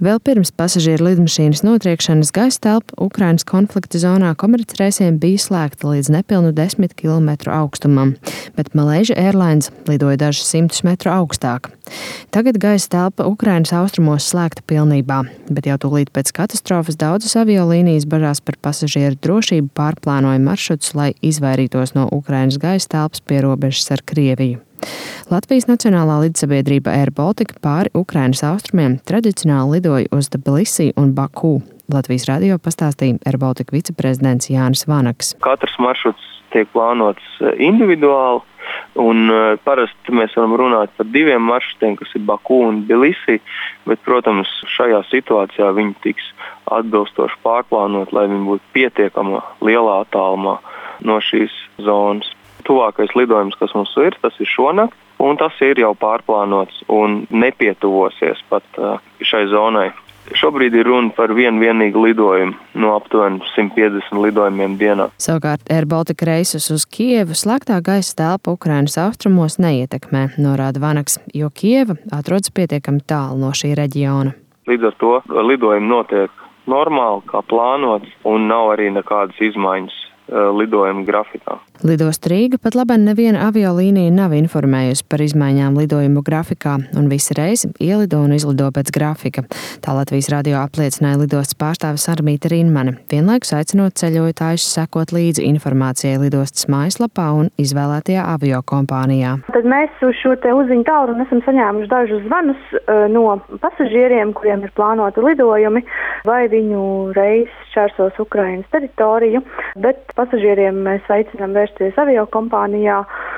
Vēl pirms pasažieru lidmašīnas notriekšanas gaisa telpa Ukrainas konflikta zonā komercreisiem bija slēgta līdz nepilnu 10 km augstumam, bet Malaysia Airlines lidoja dažus 100 metru augstāk. Tagad gaisa telpa Ukrainas austrumos slēgta pilnībā, bet jau tūlīt pēc katastrofas daudzas aviolīnijas bažās par pasažieru drošību pārplānoja maršrutus, lai izvairītos no Ukrainas gaisa telpas pie robežas ar Krieviju. Latvijas Nacionālā lidsabiedrība Air Baltica pāri Ukrainas austrumiem tradicionāli lidoja uz Tbilisi un Baku. Latvijas radio pastāstīja Air Baltica viceprezidents Jānis Vanaks. Katrs maršruts tiek plānots individuāli, un parasti mēs varam runāt par 2 maršrutiem, kas ir Baku un Tbilisi, bet, protams, šajā situācijā viņi tiks atbilstoši pārplānot, lai viņi būtu pietiekama lielā attālumā no šīs zonas. Tuvākais lidojums, kas mums ir, tas ir šonakt, un tas ir jau pārplānots un nepietuvosies pat šai zonai. Šobrīd ir runa par vienīgu lidojumu no aptuveni 150 lidojumiem dienā. Savukārt Air Baltica reisus uz Kijevu slēgtā gaisa telpa Ukrainas austrumos neietekmē, norāda Vanaks, jo Kijeva atrodas pietiekami tālu no šī reģiona. Līdz ar to lidojumi notiek normāli, kā plānots, un nav arī nekādas izmaiņas lidojuma grafikā. Lidost Rīga pat labāk neviena aviolīnija nav informējusi par izmaiņām lidojumu grafikā, un visi reizi ielido un izlido pēc grafika. Tā Latvijas radio apliecināja lidostas pārstāve Armīta Rinmane, vienlaikus aicinot ceļotājus sekot līdzi informācijai lidostas mājaslapā un izvēlētajā aviokompānijā. Tad mēs uz šo te uzziņu tālruni esam saņēmuši dažus zvanus no pasažieriem, kuriem ir plānoti lidojumi, vai viņu reiss šķērsos Ukrainas teritoriju, bet pasažieriem mēs aicinām vērsties aviokompānijā,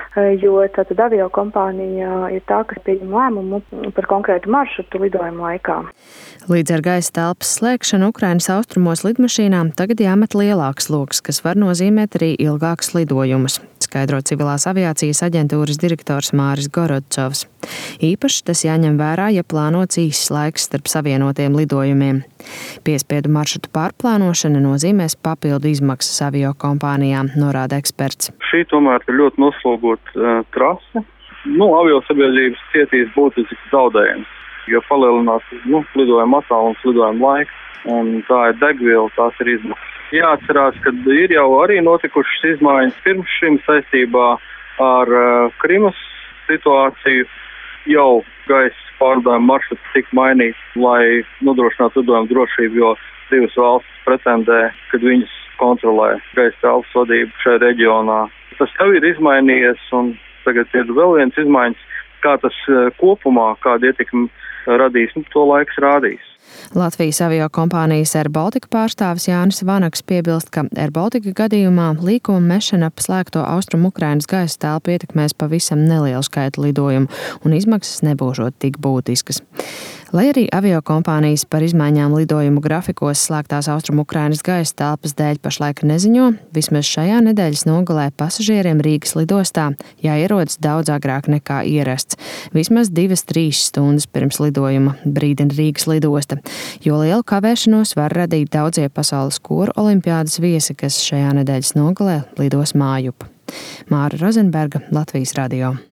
jo tātad aviokompānija ir tā, kas pieņem lēmumu par konkrētu maršrutu lidojuma laikā. Līdz ar gaisa telpas slēgšanu Ukrainas austrumos lidmašīnām tagad jāmet lielāks loks, kas var nozīmēt arī ilgākus lidojumus, skaidro civilās aviācijas aģentūras direktors Māris Gorodcovs. Īpaši tas jāņem vērā, ja plānots īss laiks starp savienotiem lidojumiem. Piespiedu maršrutu pārplānošana nozīmēs papildu izmaksas aviokompānijām, norāda eksperts. Šī tomēr ir ļoti noslogota trase. Aviosabiedrības cietīs būtisks zaudējums, jo palielinās lidojuma attālums, lidojuma laiks, un tā ir degviela, tās ir izmaksas. Jāatcerās, ka ir jau arī notikušas izmaiņas pirms šim saistībā ar Krimas situāciju. Jau gaisa pārvadājuma maršruts tika mainīts, lai nodrošinātu lidojumu drošību, jo 2 valstis pretendē, kad viņas kontrolē gaisa telpas vadību šajā reģionā. Tas jau ir izmainījies, un tagad ir vēl viens izmaiņas, kā tas kopumā, kāda ietekme radīs, to laiks rādīs. Latvijas aviokompānijas Air Baltica pārstāvis Jānis Vanaks piebilst, ka Air Baltica gadījumā līkuma mešana ap slēgto austrumu Ukrainas gaisa telpu ietekmēs pavisam nelielu skaitu lidojumu, un izmaksas nebūšot tik būtiskas. Lai arī aviokompānijas par izmaiņām lidojumu grafikos slēgtās austrumu Ukrainas gaisa telpas dēļ pašlaik neziņo, vismaz šajā nedēļas nogalē pasažieriem Rīgas lidostā jāierodas daudz agrāk nekā ierasts, vismaz 2-3 stundas pirms lidojuma, brīdina Rīgas lidosta, jo lielu kavēšanos var radīt daudzie pasaules koru olimpiādas viesi, kas šajā nedēļas nogalē lidos mājup. Māra Rozenberga, Latvijas radio.